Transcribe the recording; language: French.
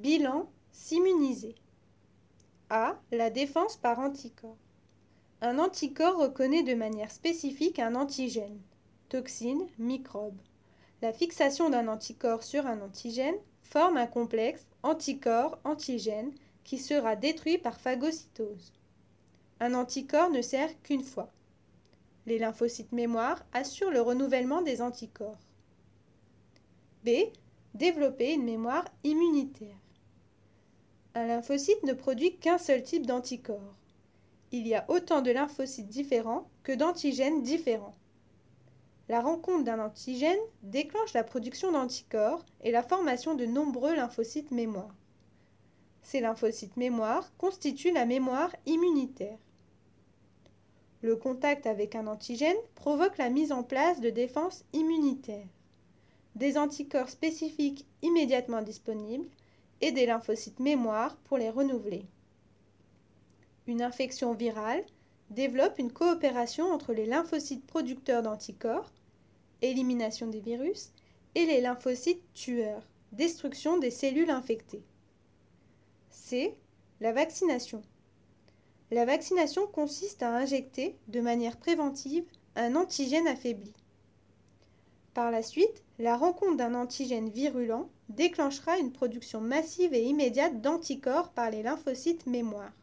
Bilan, s'immuniser. A. La défense par anticorps. Un anticorps reconnaît de manière spécifique un antigène, toxine, microbe. La fixation d'un anticorps sur un antigène forme un complexe anticorps-antigène qui sera détruit par phagocytose. Un anticorps ne sert qu'une fois. Les lymphocytes mémoire assurent le renouvellement des anticorps. B. Développer une mémoire immunitaire. Un lymphocyte ne produit qu'un seul type d'anticorps. Il y a autant de lymphocytes différents que d'antigènes différents. La rencontre d'un antigène déclenche la production d'anticorps et la formation de nombreux lymphocytes mémoire. Ces lymphocytes mémoire constituent la mémoire immunitaire. Le contact avec un antigène provoque la mise en place de défenses immunitaires, des anticorps spécifiques immédiatement disponibles et des lymphocytes mémoire pour les renouveler. Une infection virale développe une coopération entre les lymphocytes producteurs d'anticorps, élimination des virus, et les lymphocytes tueurs, destruction des cellules infectées. C. La vaccination. La vaccination consiste à injecter, de manière préventive, un antigène affaibli. Par la suite, la rencontre d'un antigène virulent déclenchera une production massive et immédiate d'anticorps par les lymphocytes mémoire.